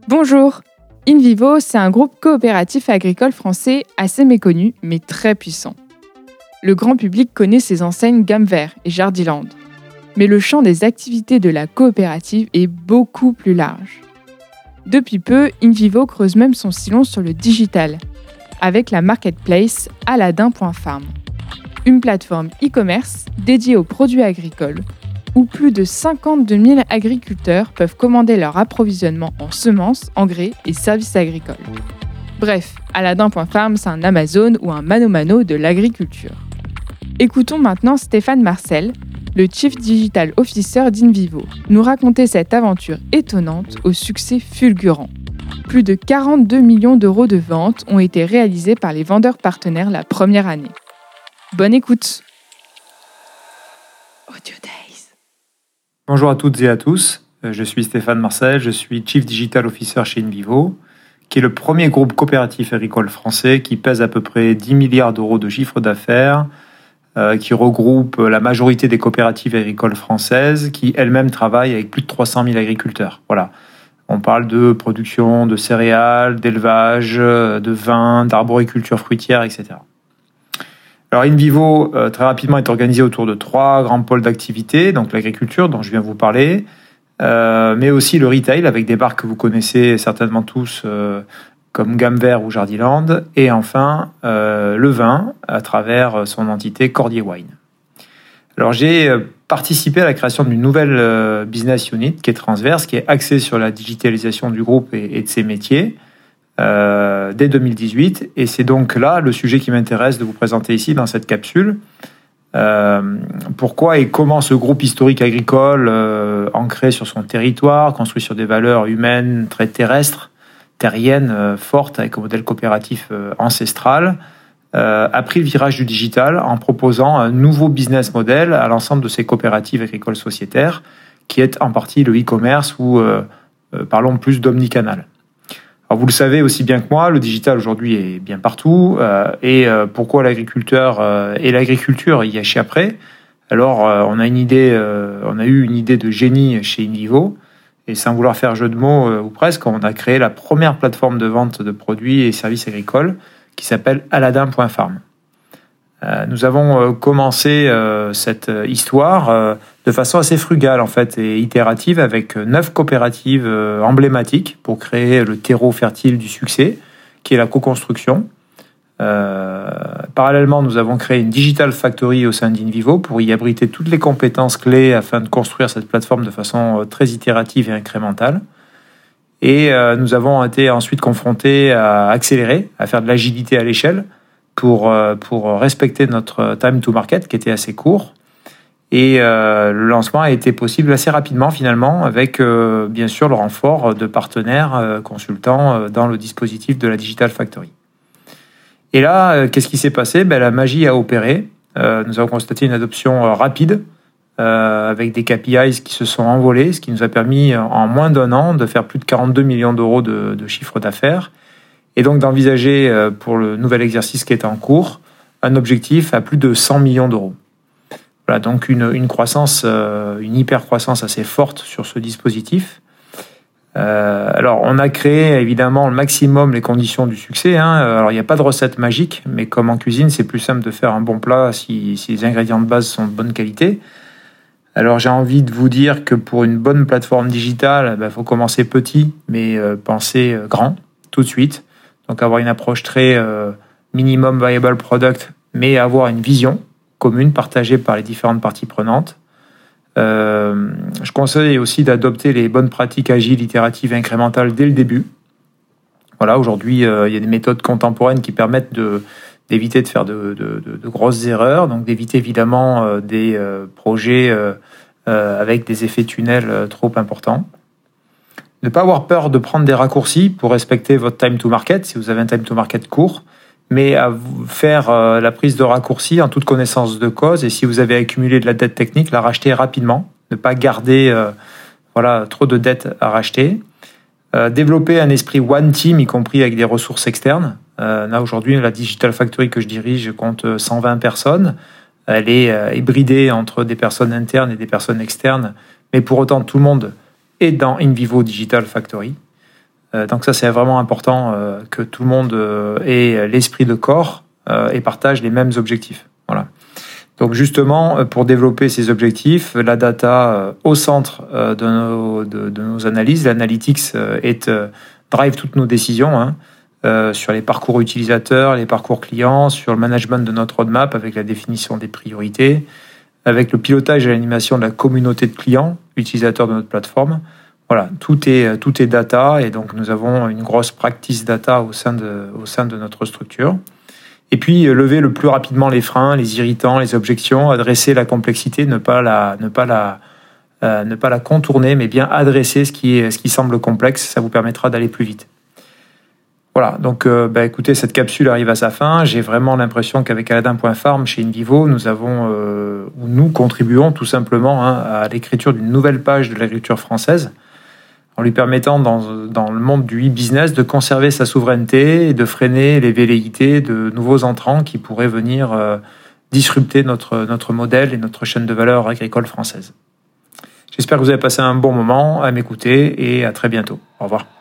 Bonjour. InVivo, c'est un groupe coopératif agricole français assez méconnu, mais très puissant. Le grand public connaît ses enseignes Gamme Vert et Jardiland. Mais le champ des activités de la coopérative est beaucoup plus large. Depuis peu, InVivo creuse même son sillon sur le digital, avec la marketplace Aladin.farm, une plateforme e-commerce dédiée aux produits agricoles, où plus de 52 000 agriculteurs peuvent commander leur approvisionnement en semences, engrais et services agricoles. Bref, Aladin.farm, c'est un Amazon ou un mano-mano de l'agriculture. Écoutons maintenant Stéphane Marcel, le Chief Digital Officer d'InVivo, nous raconter cette aventure étonnante au succès fulgurant. Plus de 42 millions d'euros de ventes ont été réalisés par les vendeurs partenaires la première année. Bonne écoute. Audio Days. Bonjour à toutes et à tous, je suis Stéphane Marcel, je suis Chief Digital Officer chez InVivo, qui est le premier groupe coopératif agricole français qui pèse à peu près 10 milliards d'euros de chiffre d'affaires, qui regroupe la majorité des coopératives agricoles françaises, qui elles-mêmes travaillent avec plus de 300 000 agriculteurs. Voilà. On parle de production de céréales, d'élevage, de vin, d'arboriculture fruitière, etc. Alors InVivo, très rapidement, est organisé autour de 3 grands pôles d'activité, donc l'agriculture dont je viens vous parler, mais aussi le retail avec des marques que vous connaissez certainement tous, comme Gamme Vert ou Jardiland, et enfin le vin à travers son entité Cordier Wine. Alors j'ai participé à la création d'une nouvelle business unit qui est transverse, qui est axée sur la digitalisation du groupe et de ses métiers, dès 2018, et c'est donc là le sujet qui m'intéresse de vous présenter ici dans cette capsule. Pourquoi et comment ce groupe historique agricole, ancré sur son territoire, construit sur des valeurs humaines très terrestres, terriennes, fortes, avec un modèle coopératif ancestral, a pris le virage du digital en proposant un nouveau business model à l'ensemble de ces coopératives agricoles sociétaires, qui est en partie le e-commerce ou parlons plus d'omnicanal. Alors vous le savez aussi bien que moi, le digital aujourd'hui est bien partout, et pourquoi l'agriculteur et l'agriculture y échapperaient. Alors on a eu une idée de génie chez InVivo, et sans vouloir faire jeu de mots ou presque, on a créé la première plateforme de vente de produits et services agricoles qui s'appelle Aladin.farm. Nous avons commencé cette histoire de façon assez frugale en fait et itérative avec 9 coopératives emblématiques pour créer le terreau fertile du succès qui est la co-construction. Parallèlement, nous avons créé une Digital Factory au sein d'InVivo pour y abriter toutes les compétences clés afin de construire cette plateforme de façon très itérative et incrémentale. Et nous avons été ensuite confrontés à accélérer, à faire de l'agilité à l'échelle pour respecter notre time to market qui était assez court. Et le lancement a été possible assez rapidement finalement avec bien sûr le renfort de partenaires consultants dans le dispositif de la Digital Factory. Et là, qu'est-ce qui s'est passé ? La magie a opéré. Nous avons constaté une adoption rapide avec des KPIs qui se sont envolés, ce qui nous a permis en moins d'1 an de faire plus de 42 millions d'euros de chiffre d'affaires et donc d'envisager pour le nouvel exercice qui est en cours un objectif à plus de 100 millions d'euros. Voilà, donc une croissance, une hyper-croissance assez forte sur ce dispositif. Alors, on a créé évidemment le maximum les conditions du succès. Alors, il n'y a pas de recette magique, mais comme en cuisine, c'est plus simple de faire un bon plat si les ingrédients de base sont de bonne qualité. Alors, j'ai envie de vous dire que pour une bonne plateforme digitale, faut commencer petit, mais penser grand tout de suite. Donc, avoir une approche très minimum viable product, mais avoir une vision commune partagée par les différentes parties prenantes. Je conseille aussi d'adopter les bonnes pratiques agiles, itératives et incrémentales dès le début. Voilà, aujourd'hui, il y a des méthodes contemporaines qui permettent d'éviter de faire de grosses erreurs, donc d'éviter évidemment des projets avec des effets tunnels trop importants. Ne pas avoir peur de prendre des raccourcis pour respecter votre time to market, si vous avez un time to market court, mais à faire la prise de raccourcis en toute connaissance de cause, et si vous avez accumulé de la dette technique, la racheter rapidement, ne pas garder trop de dettes à racheter. Développer un esprit one team, y compris avec des ressources externes. Là, aujourd'hui, la Digital Factory que je dirige compte 120 personnes. Elle est hybridée entre des personnes internes et des personnes externes, mais pour autant, tout le monde est dans InVivo Digital Factory. Donc ça, c'est vraiment important que tout le monde ait l'esprit de corps et partage les mêmes objectifs. Voilà. Donc justement, pour développer ces objectifs, la data au centre de nos analyses, l'analytics drive toutes nos décisions sur les parcours utilisateurs, les parcours clients, sur le management de notre roadmap avec la définition des priorités, avec le pilotage et l'animation de la communauté de clients, utilisateurs de notre plateforme. Voilà, tout est data et donc nous avons une grosse practice data au sein de notre structure. Et puis lever le plus rapidement les freins, les irritants, les objections, adresser la complexité, ne pas la contourner, mais bien adresser ce qui semble complexe. Ça vous permettra d'aller plus vite. Voilà, donc écoutez, cette capsule arrive à sa fin. J'ai vraiment l'impression qu'avec Aladin.farm, chez InVivo, nous contribuons tout simplement à l'écriture d'une nouvelle page de l'agriculture française, en lui permettant dans le monde du e-business de conserver sa souveraineté et de freiner les velléités de nouveaux entrants qui pourraient venir disrupter notre modèle et notre chaîne de valeur agricole française. J'espère que vous avez passé un bon moment à m'écouter et à très bientôt. Au revoir.